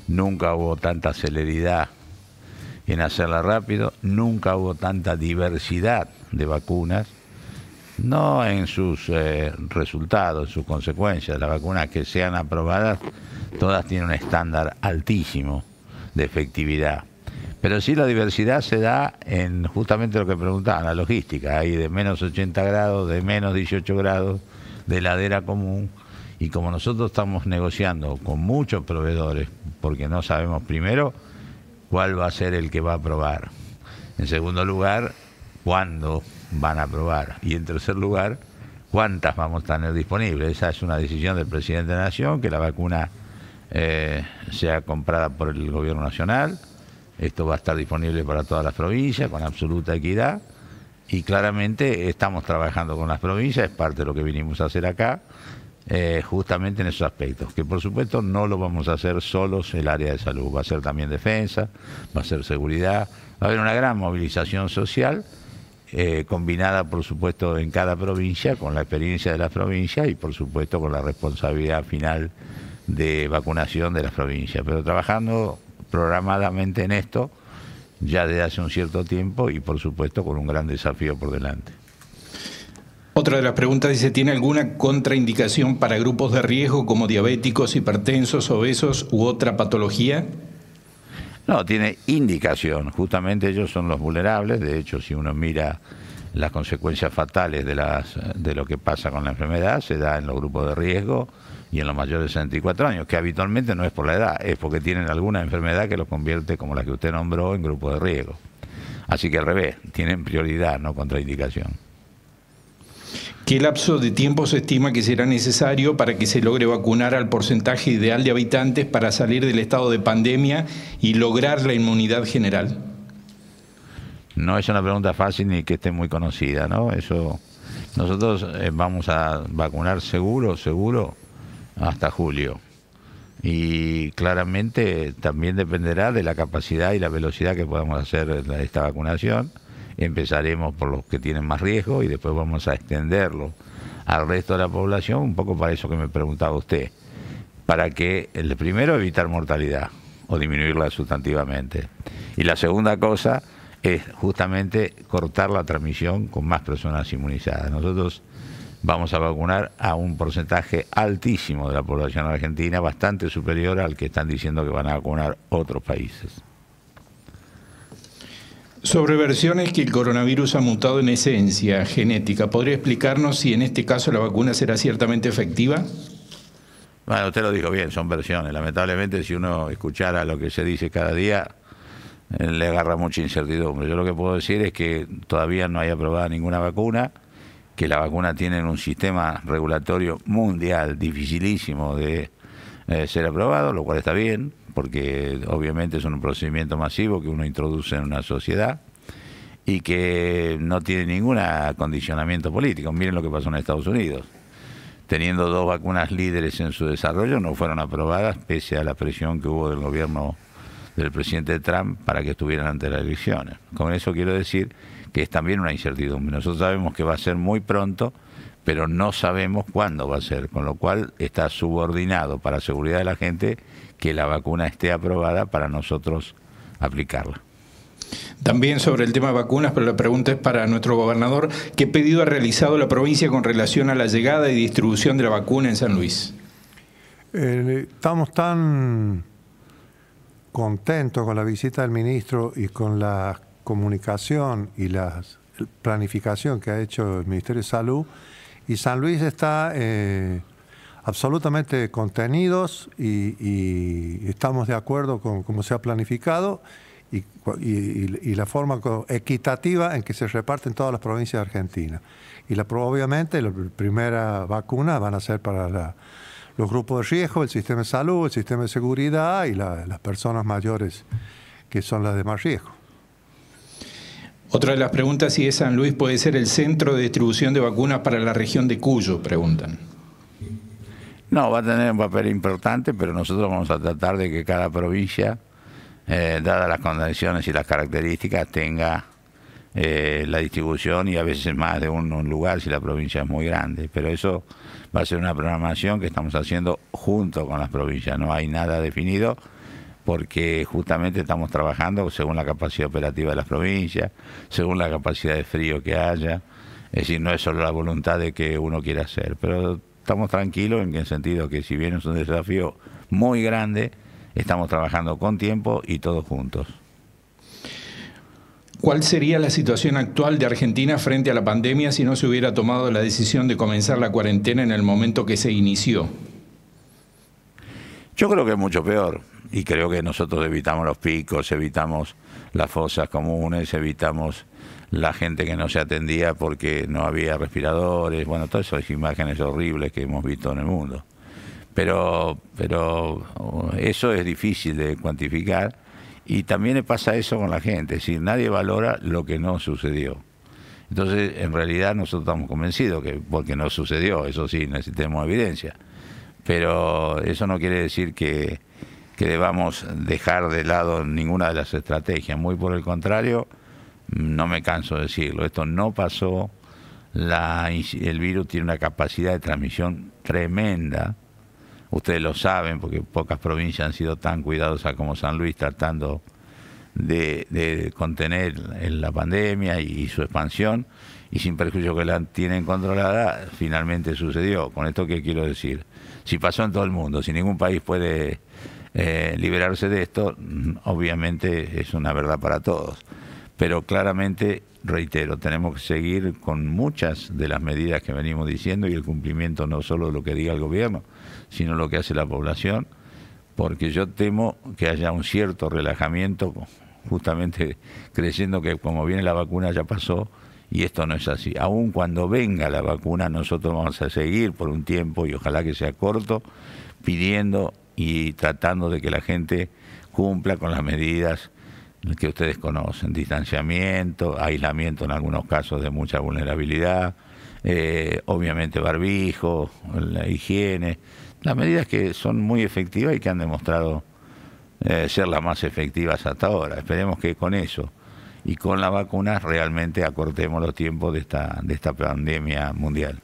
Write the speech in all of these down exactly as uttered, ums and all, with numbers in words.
nunca hubo tanta celeridad en hacerla rápido, nunca hubo tanta diversidad de vacunas, no en sus eh, resultados, en sus consecuencias. Las vacunas que sean aprobadas, todas tienen un estándar altísimo de efectividad. Pero sí la diversidad se da en justamente lo que preguntaban, la logística. Hay de menos ochenta grados, de menos dieciocho grados, de heladera común. Y como nosotros estamos negociando con muchos proveedores, porque no sabemos primero cuál va a ser el que va a aprobar. En segundo lugar, cuándo van a aprobar. Y en tercer lugar, cuántas vamos a tener disponibles. Esa es una decisión del presidente de la Nación, que la vacuna eh, sea comprada por el gobierno nacional. Esto va a estar disponible para todas las provincias con absoluta equidad y claramente estamos trabajando con las provincias, es parte de lo que vinimos a hacer acá, eh, justamente en esos aspectos, que por supuesto no lo vamos a hacer solos el área de salud, va a ser también defensa, va a ser seguridad, va a haber una gran movilización social eh, combinada por supuesto en cada provincia con la experiencia de las provincias y por supuesto con la responsabilidad final de vacunación de las provincias, pero trabajando programadamente en esto ya desde hace un cierto tiempo y por supuesto con un gran desafío por delante. Otra de las preguntas dice, ¿tiene alguna contraindicación para grupos de riesgo como diabéticos, hipertensos, obesos u otra patología? No, tiene indicación, justamente ellos son los vulnerables, de hecho si uno mira las consecuencias fatales de, las, de lo que pasa con la enfermedad, se da en los grupos de riesgo y en los mayores de sesenta y cuatro años, que habitualmente no es por la edad, es porque tienen alguna enfermedad que los convierte, como la que usted nombró, en grupo de riesgo. Así que al revés, tienen prioridad, no contraindicación. ¿Qué lapso de tiempo se estima que será necesario para que se logre vacunar al porcentaje ideal de habitantes para salir del estado de pandemia y lograr la inmunidad general? No es una pregunta fácil ni que esté muy conocida, ¿no? Eso, nosotros eh, vamos a vacunar seguro, seguro, hasta julio. Y claramente también dependerá de la capacidad y la velocidad que podamos hacer esta vacunación. Empezaremos por los que tienen más riesgo y después vamos a extenderlo al resto de la población, un poco para eso que me preguntaba usted, para que el primero evitar mortalidad o disminuirla sustantivamente. Y la segunda cosa es justamente cortar la transmisión con más personas inmunizadas. Nosotros vamos a vacunar a un porcentaje altísimo de la población argentina, bastante superior al que están diciendo que van a vacunar otros países. Sobre versiones que el coronavirus ha mutado en esencia genética, ¿podría explicarnos si en este caso la vacuna será ciertamente efectiva? Bueno, usted lo dijo bien, son versiones. Lamentablemente, si uno escuchara lo que se dice cada día, eh, le agarra mucha incertidumbre. Yo lo que puedo decir es que todavía no hay aprobada ninguna vacuna, que la vacuna tiene un sistema regulatorio mundial dificilísimo de eh, ser aprobado, lo cual está bien, porque obviamente es un procedimiento masivo que uno introduce en una sociedad y que no tiene ningún acondicionamiento político. Miren lo que pasó en Estados Unidos. Teniendo dos vacunas líderes en su desarrollo, no fueron aprobadas pese a la presión que hubo del gobierno del presidente Trump para que estuvieran ante las elecciones. Con eso quiero decir que es también una incertidumbre. Nosotros sabemos que va a ser muy pronto, pero no sabemos cuándo va a ser, con lo cual está subordinado para seguridad de la gente que la vacuna esté aprobada para nosotros aplicarla. También sobre el tema de vacunas, pero la pregunta es para nuestro gobernador, ¿qué pedido ha realizado la provincia con relación a la llegada y distribución de la vacuna en San Luis? Eh, estamos tan contentos con la visita del ministro y con la comunicación y la planificación que ha hecho el Ministerio de Salud, y San Luis está eh, absolutamente contenidos y, y estamos de acuerdo con cómo se ha planificado y, y, y la forma equitativa en que se reparten todas las provincias de Argentina. Y la, obviamente la primera vacuna van a ser para la, los grupos de riesgo, el sistema de salud, el sistema de seguridad y la, las personas mayores que son las de más riesgo. Otra de las preguntas, si es San Luis puede ser el centro de distribución de vacunas para la región de Cuyo, preguntan. No, va a tener un papel importante, pero nosotros vamos a tratar de que cada provincia, eh, dadas las condiciones y las características, tenga eh, la distribución y a veces más de un, un lugar si la provincia es muy grande. Pero eso va a ser una programación que estamos haciendo junto con las provincias. No hay nada definido, porque justamente estamos trabajando según la capacidad operativa de las provincias, según la capacidad de frío que haya. Es decir, no es solo la voluntad de que uno quiera hacer, pero estamos tranquilos en el sentido que si bien es un desafío muy grande, estamos trabajando con tiempo y todos juntos. ¿Cuál sería la situación actual de Argentina frente a la pandemia si no se hubiera tomado la decisión de comenzar la cuarentena en el momento que se inició? Yo creo que es mucho peor, y creo que nosotros evitamos los picos, evitamos las fosas comunes, evitamos la gente que no se atendía porque no había respiradores, bueno, todas esas imágenes horribles que hemos visto en el mundo. Pero, pero eso es difícil de cuantificar, y también pasa eso con la gente, es decir, nadie valora lo que no sucedió. Entonces, en realidad nosotros estamos convencidos que porque no sucedió, eso sí, necesitamos evidencia. Pero eso no quiere decir que, que debamos dejar de lado ninguna de las estrategias, muy por el contrario. No me canso de decirlo, esto no pasó, la, el virus tiene una capacidad de transmisión tremenda, ustedes lo saben porque pocas provincias han sido tan cuidadosas como San Luis tratando de, de contener la pandemia y su expansión, y sin perjuicio que la tienen controlada, finalmente sucedió. ¿Con esto qué quiero decir? Si pasó en todo el mundo, si ningún país puede eh, liberarse de esto, obviamente es una verdad para todos. Pero claramente, reitero, tenemos que seguir con muchas de las medidas que venimos diciendo y el cumplimiento no solo de lo que diga el gobierno, sino lo que hace la población, porque yo temo que haya un cierto relajamiento, justamente creyendo que como viene la vacuna ya pasó, y esto no es así. Aun cuando venga la vacuna, nosotros vamos a seguir por un tiempo, y ojalá que sea corto, pidiendo y tratando de que la gente cumpla con las medidas que ustedes conocen, distanciamiento, aislamiento en algunos casos de mucha vulnerabilidad, eh, obviamente barbijo, la higiene, las medidas que son muy efectivas y que han demostrado eh, ser las más efectivas hasta ahora. Esperemos que con eso y con la vacuna realmente acortemos los tiempos de esta, de esta pandemia mundial.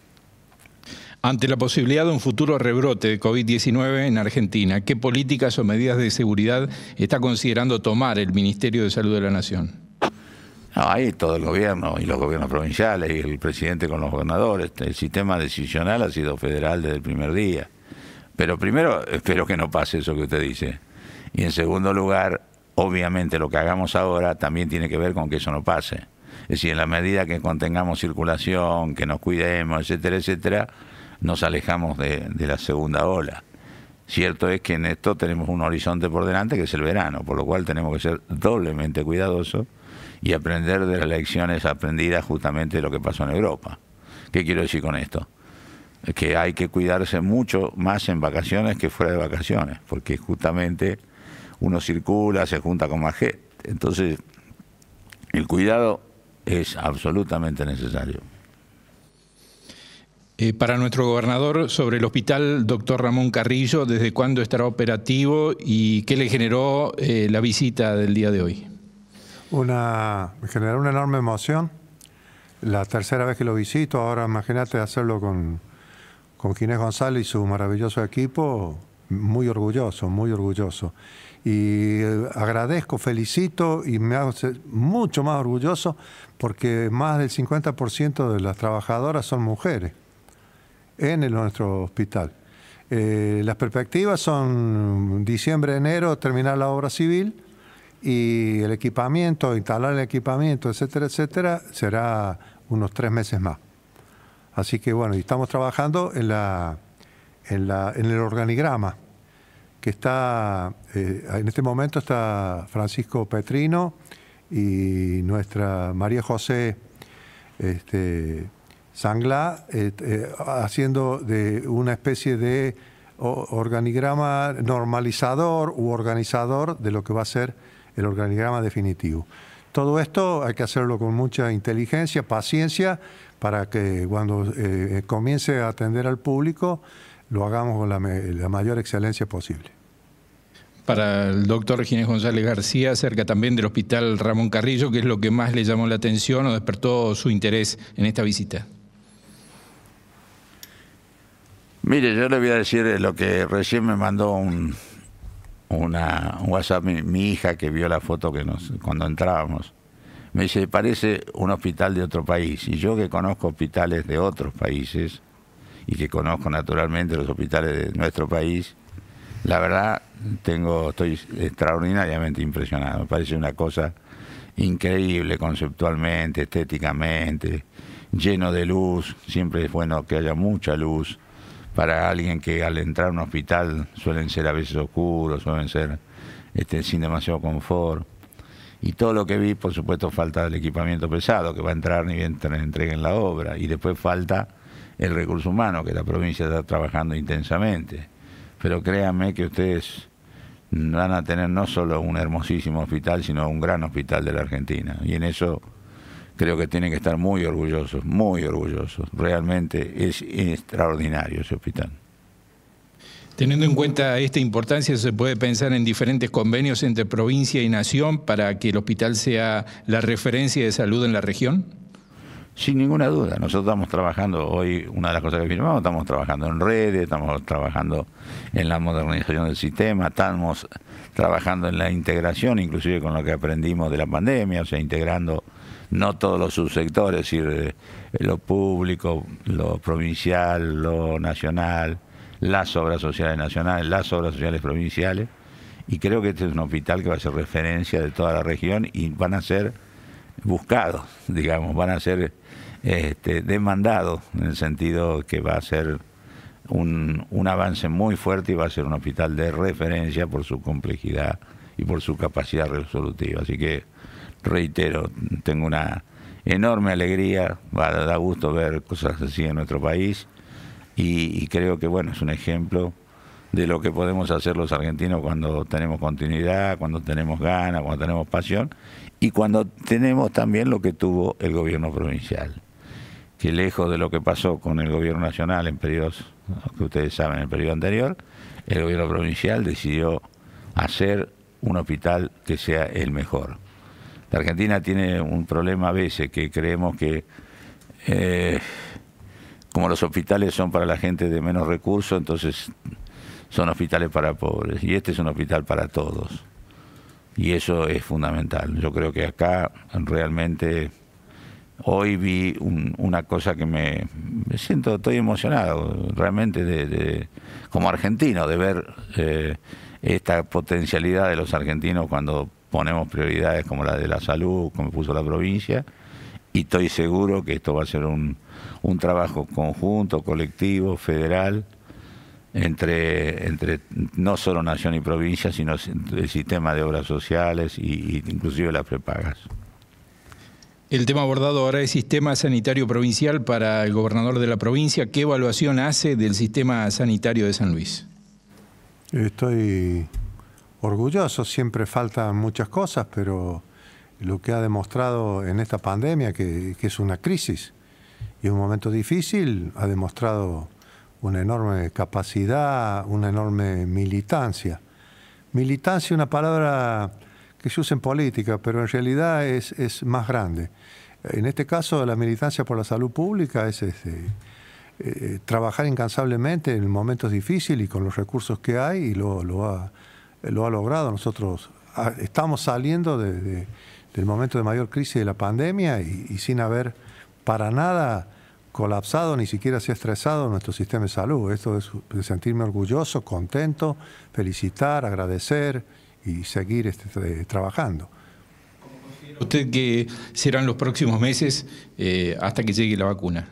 Ante la posibilidad de un futuro rebrote de COVID diecinueve en Argentina, ¿qué políticas o medidas de seguridad está considerando tomar el Ministerio de Salud de la Nación? No, ahí todo el gobierno y los gobiernos provinciales y el presidente con los gobernadores. El sistema decisional ha sido federal desde el primer día. Pero primero, espero que no pase eso que usted dice. Y en segundo lugar, obviamente lo que hagamos ahora también tiene que ver con que eso no pase. Es decir, en la medida que contengamos circulación, que nos cuidemos, etcétera, etcétera, nos alejamos de, de la segunda ola. Cierto es que en esto tenemos un horizonte por delante que es el verano, por lo cual tenemos que ser doblemente cuidadosos y aprender de las lecciones aprendidas justamente de lo que pasó en Europa. ¿Qué quiero decir con esto? Que hay que cuidarse mucho más en vacaciones que fuera de vacaciones, porque justamente uno circula, se junta con más gente. Entonces, el cuidado es absolutamente necesario. Eh, para nuestro gobernador, sobre el hospital doctor Ramón Carrillo, ¿desde cuándo estará operativo y qué le generó eh, la visita del día de hoy? Una, me generó una enorme emoción. La tercera vez que lo visito, ahora imagínate hacerlo con, con Ginés González y su maravilloso equipo, muy orgulloso, muy orgulloso. Y eh, agradezco, felicito y me hago mucho más orgulloso porque más del cincuenta por ciento de las trabajadoras son mujeres en el, nuestro hospital. Eh, las perspectivas son diciembre, enero, terminar la obra civil y el equipamiento, instalar el equipamiento, etcétera, etcétera, será unos tres meses más. Así que bueno, y estamos trabajando en, la, en, la, en el organigrama, que está, eh, en este momento está Francisco Petrino y nuestra María José este, Sanglá, eh, eh, haciendo de una especie de organigrama normalizador u organizador de lo que va a ser el organigrama definitivo. Todo esto hay que hacerlo con mucha inteligencia, paciencia, para que cuando eh, comience a atender al público lo hagamos con la, la mayor excelencia posible. Para el doctor Ginés González García, acerca también del hospital Ramón Carrillo, ¿qué es lo que más le llamó la atención o despertó su interés en esta visita? Mire, yo le voy a decir lo que recién me mandó un, una, un WhatsApp, mi, mi hija que vio la foto que nos, cuando entrábamos, me dice, parece un hospital de otro país. Y yo que conozco hospitales de otros países y que conozco naturalmente los hospitales de nuestro país, la verdad tengo, estoy extraordinariamente impresionado. Me parece una cosa increíble conceptualmente, estéticamente, lleno de luz. Siempre es bueno que haya mucha luz para alguien que al entrar a un hospital suelen ser a veces oscuros, suelen ser este, sin demasiado confort. Y todo lo que vi, por supuesto, falta el equipamiento pesado que va a entrar ni bien entreguen la obra. Y después falta el recurso humano, que la provincia está trabajando intensamente. Pero créanme que ustedes van a tener no solo un hermosísimo hospital, sino un gran hospital de la Argentina. Y en eso creo que tienen que estar muy orgullosos, muy orgullosos. Realmente es extraordinario ese hospital. Teniendo en cuenta esta importancia, ¿se puede pensar en diferentes convenios entre provincia y nación para que el hospital sea la referencia de salud en la región? Sin ninguna duda. Nosotros estamos trabajando hoy, una de las cosas que firmamos, estamos trabajando en redes, estamos trabajando en la modernización del sistema, estamos trabajando en la integración, inclusive con lo que aprendimos de la pandemia, o sea, integrando no todos los subsectores, es decir, lo público, lo provincial, lo nacional, las obras sociales nacionales, las obras sociales provinciales, y creo que este es un hospital que va a ser referencia de toda la región y van a ser buscados, digamos, van a ser este, demandados, en el sentido que va a ser un, un avance muy fuerte y va a ser un hospital de referencia por su complejidad y por su capacidad resolutiva. Así que, reitero, tengo una enorme alegría, va a dar gusto ver cosas así en nuestro país. Y, y creo que bueno, es un ejemplo de lo que podemos hacer los argentinos cuando tenemos continuidad, cuando tenemos ganas, cuando tenemos pasión y cuando tenemos también lo que tuvo el gobierno provincial, que lejos de lo que pasó con el gobierno nacional en periodos que ustedes saben, en el periodo anterior, el gobierno provincial decidió hacer un hospital que sea el mejor. La Argentina tiene un problema a veces que creemos que eh, como los hospitales son para la gente de menos recursos, entonces son hospitales para pobres. Y este es un hospital para todos. Y eso es fundamental. Yo creo que acá realmente hoy vi un, una cosa que me, me siento, estoy emocionado realmente de, de, como argentino, de ver eh, esta potencialidad de los argentinos cuando ponemos prioridades como la de la salud, como puso la provincia. Y estoy seguro que esto va a ser un, un trabajo conjunto, colectivo, federal, entre, entre no solo nación y provincia, sino el sistema de obras sociales y, y inclusive las prepagas. El tema abordado ahora es sistema sanitario provincial para el gobernador de la provincia. ¿Qué evaluación hace del sistema sanitario de San Luis? Estoy orgulloso, siempre faltan muchas cosas, pero lo que ha demostrado en esta pandemia, que, que es una crisis y un momento difícil, ha demostrado una enorme capacidad, una enorme militancia. Militancia es una palabra que se usa en política, pero en realidad es, es más grande. En este caso, la militancia por la salud pública es este, eh, trabajar incansablemente en momentos difíciles y con los recursos que hay, y lo, lo, ha, lo ha logrado. Nosotros estamos saliendo de, de, del momento de mayor crisis de la pandemia y, y sin haber para nada colapsado, ni siquiera se ha estresado nuestro sistema de salud. Esto es de sentirme orgulloso, contento, felicitar, agradecer y seguir este, trabajando. ¿Usted qué serán los próximos meses eh, hasta que llegue la vacuna?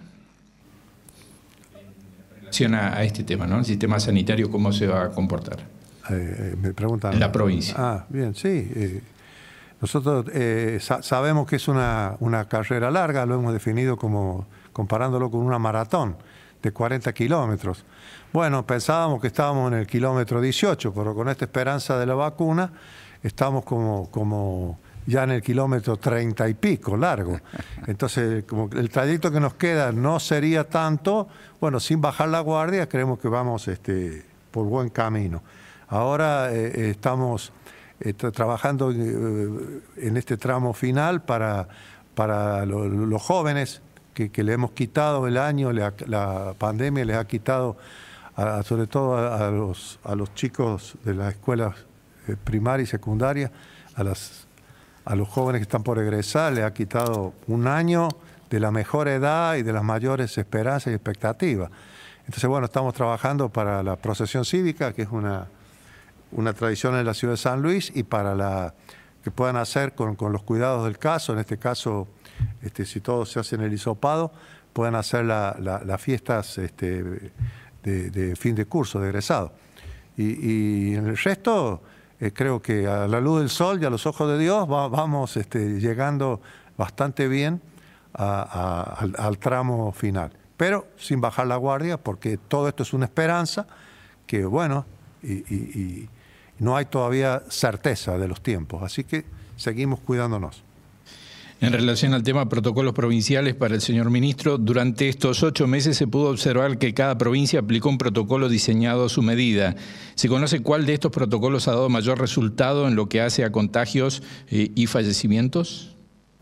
En relación a, a este tema, ¿no? El sistema sanitario, ¿cómo se va a comportar? Eh, eh, me preguntan. En la provincia. Ah, bien, sí. Eh, nosotros eh, sa sabemos que es una, una carrera larga, lo hemos definido como comparándolo con una maratón de cuarenta kilómetros. Bueno, pensábamos que estábamos en el kilómetro dieciocho, pero con esta esperanza de la vacuna estamos como, como ya en el kilómetro treinta y pico, largo. Entonces, como el trayecto que nos queda no sería tanto, bueno, sin bajar la guardia, creemos que vamos este, por buen camino. Ahora eh, estamos eh, tra trabajando eh, en este tramo final para, para lo, los jóvenes, Que, que le hemos quitado el año, le ha, la pandemia les ha quitado, a, sobre todo a, a, los, a los chicos de las escuelas eh, primaria y secundaria, a, las, a los jóvenes que están por egresar, le ha quitado un año de la mejor edad y de las mayores esperanzas y expectativas. Entonces, bueno, estamos trabajando para la procesión cívica, que es una, una tradición en la ciudad de San Luis, y para la que puedan hacer con, con los cuidados del caso, en este caso, este, si todo se hace en el hisopado, puedan hacer las la, la fiestas este, de, de fin de curso, de egresado. Y, y en el resto, eh, creo que a la luz del sol y a los ojos de Dios va, vamos este, llegando bastante bien a, a, al, al tramo final. Pero sin bajar la guardia, porque todo esto es una esperanza que, bueno, y, y, y no hay todavía certeza de los tiempos. Así que seguimos cuidándonos. En relación al tema protocolos provinciales para el señor ministro, durante estos ocho meses se pudo observar que cada provincia aplicó un protocolo diseñado a su medida. ¿Se conoce cuál de estos protocolos ha dado mayor resultado en lo que hace a contagios eh, y fallecimientos?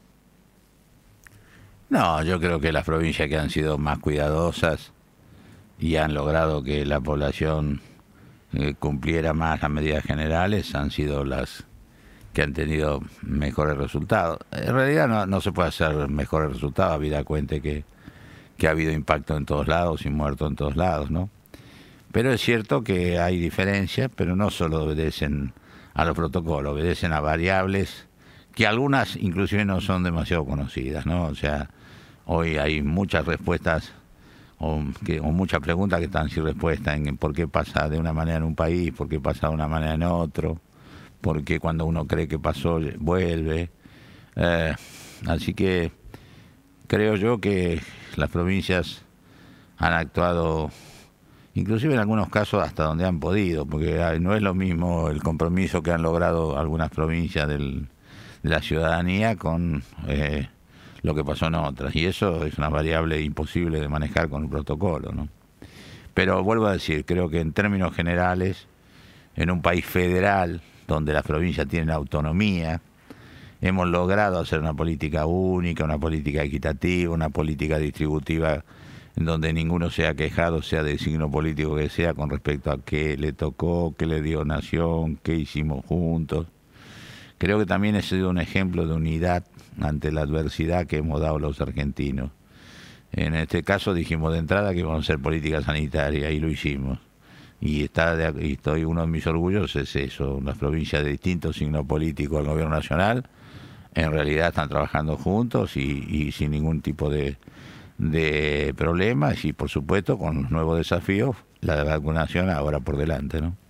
No, yo creo que las provincias que han sido más cuidadosas y han logrado que la población eh, cumpliera más las medidas generales han sido las que han tenido mejores resultados. En realidad no, no se puede hacer mejores resultados, habida cuenta que, que ha habido impacto en todos lados y muertos en todos lados, ¿no? Pero es cierto que hay diferencias, pero no solo obedecen a los protocolos, obedecen a variables que algunas inclusive no son demasiado conocidas, ¿no? O sea, hoy hay muchas respuestas o, que, o muchas preguntas que están sin respuesta en por qué pasa de una manera en un país, por qué pasa de una manera en otro, porque cuando uno cree que pasó, vuelve. Eh, así que creo yo que las provincias han actuado, inclusive en algunos casos hasta donde han podido, porque no es lo mismo el compromiso que han logrado algunas provincias del, de la ciudadanía con eh, lo que pasó en otras. Y eso es una variable imposible de manejar con el protocolo, ¿no? Pero vuelvo a decir, creo que en términos generales, en un país federal, donde las provincias tienen autonomía, hemos logrado hacer una política única, una política equitativa, una política distributiva en donde ninguno se ha quejado, sea del signo político que sea, con respecto a qué le tocó, qué le dio nación, qué hicimos juntos. Creo que también ha sido un ejemplo de unidad ante la adversidad que hemos dado los argentinos. En este caso dijimos de entrada que íbamos a hacer política sanitaria y lo hicimos. Y, está de, y estoy uno de mis orgullos es eso, las provincias de distintos signos políticos al gobierno nacional en realidad están trabajando juntos y, y sin ningún tipo de, de problemas y por supuesto con los nuevos desafíos, la de vacunación ahora por delante, ¿no?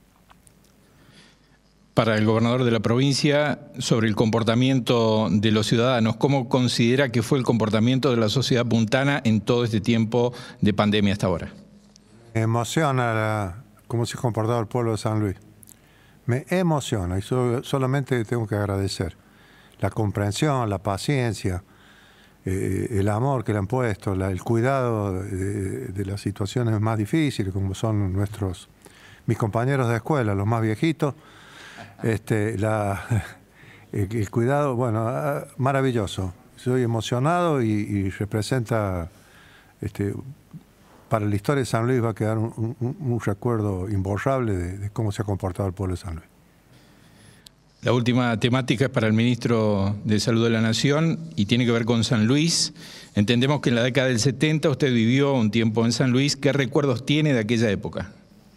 Para el gobernador de la provincia, sobre el comportamiento de los ciudadanos, ¿cómo considera que fue el comportamiento de la sociedad puntana en todo este tiempo de pandemia hasta ahora? Me emociona la, cómo se ha comportado el pueblo de San Luis. Me emociona y so, solamente tengo que agradecer la comprensión, la paciencia, eh, el amor que le han puesto, la, el cuidado de, de las situaciones más difíciles, como son nuestros mis compañeros de escuela, los más viejitos. Este, la, el, el cuidado, bueno, maravilloso. Soy emocionado y, y representa, este, para la historia de San Luis va a quedar un, un, un recuerdo imborrable de, de cómo se ha comportado el pueblo de San Luis. La última temática es para el ministro de Salud de la Nación y tiene que ver con San Luis. Entendemos que en la década del setenta usted vivió un tiempo en San Luis. ¿Qué recuerdos tiene de aquella época?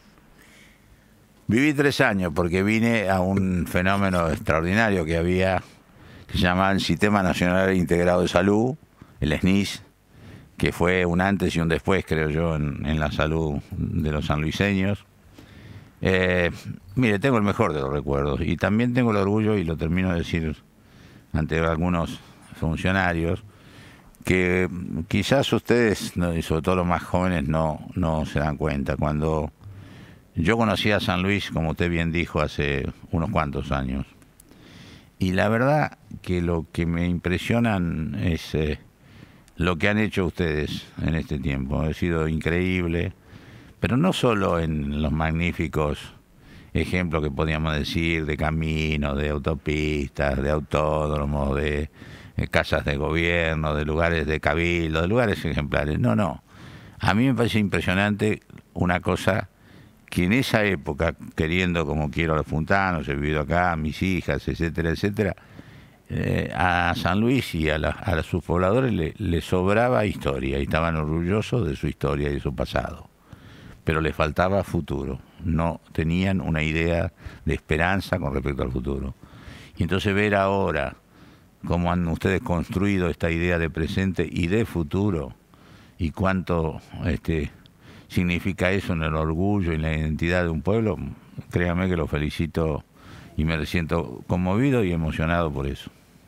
Viví tres años porque vine a un fenómeno extraordinario que había, que se llamaba el Sistema Nacional Integrado de Salud, el S N I S, que fue un antes y un después, creo yo, en, en la salud de los sanluiseños. Eh, mire, tengo el mejor de los recuerdos y también tengo el orgullo, y lo termino de decir ante algunos funcionarios, que quizás ustedes, y sobre todo los más jóvenes, no, no se dan cuenta. Cuando yo conocí a San Luis, como usted bien dijo, hace unos cuantos años, y la verdad que lo que me impresionan es eh, lo que han hecho ustedes en este tiempo. Ha sido increíble, pero no solo en los magníficos ejemplos que podíamos decir de caminos, de autopistas, de autódromos, de, de casas de gobierno, de lugares de cabildo, de lugares ejemplares. No, no. A mí me parece impresionante una cosa que en esa época, queriendo como quiero a los puntanos, he vivido acá, mis hijas, etcétera, etcétera, eh, a San Luis y a, la, a sus pobladores le, le sobraba historia y estaban orgullosos de su historia y de su pasado. Pero les faltaba futuro, no tenían una idea de esperanza con respecto al futuro. Y entonces ver ahora cómo han ustedes construido esta idea de presente y de futuro y cuánto este, significa eso en el orgullo y la identidad de un pueblo, créame que lo felicito y me siento conmovido y emocionado por eso.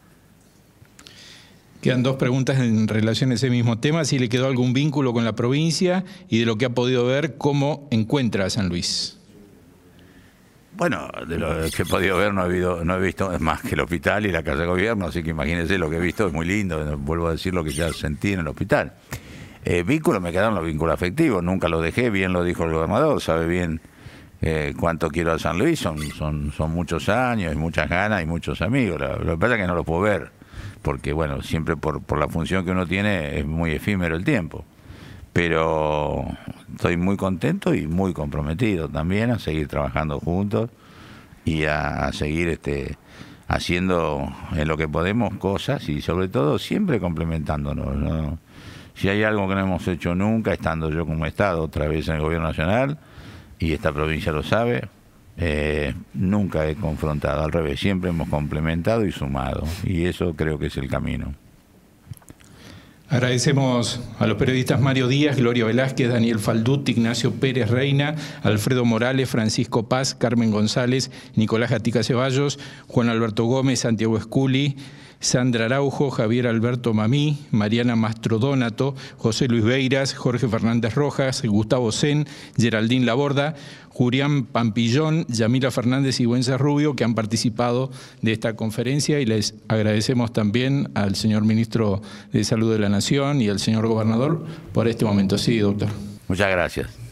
Quedan dos preguntas en relación a ese mismo tema, si le quedó algún vínculo con la provincia y de lo que ha podido ver, cómo encuentra a San Luis. Bueno, de lo que he podido ver no he, habido, no he visto más que el hospital y la casa de gobierno, así que imagínense lo que he visto, es muy lindo, vuelvo a decir lo que ya sentí en el hospital. Eh, vínculos, me quedaron los vínculos afectivos, nunca los dejé, bien lo dijo el gobernador, sabe bien eh, cuánto quiero a San Luis, son, son, son muchos años, muchas ganas y muchos amigos, lo, lo que pasa es que no los puedo ver, porque bueno, siempre por, por la función que uno tiene es muy efímero el tiempo. Pero estoy muy contento y muy comprometido también a seguir trabajando juntos y a, a seguir este, haciendo en lo que podemos cosas y sobre todo siempre complementándonos, ¿no? Si hay algo que no hemos hecho nunca, estando yo como Estado otra vez en el Gobierno Nacional, y esta provincia lo sabe, eh, nunca he confrontado, al revés, siempre hemos complementado y sumado, y eso creo que es el camino. Agradecemos a los periodistas Mario Díaz, Gloria Velázquez, Daniel Falduti, Ignacio Pérez Reina, Alfredo Morales, Francisco Paz, Carmen González, Nicolás Gatica Ceballos, Juan Alberto Gómez, Santiago Esculi, Sandra Araujo, Javier Alberto Mamí, Mariana Mastrodónato, José Luis Beiras, Jorge Fernández Rojas, Gustavo Sen, Geraldín Laborda, Julián Pampillón, Yamila Fernández y Güences Rubio, que han participado de esta conferencia, y les agradecemos también al señor Ministro de Salud de la Nación y al señor Gobernador por este momento. Sí, doctor. Muchas gracias.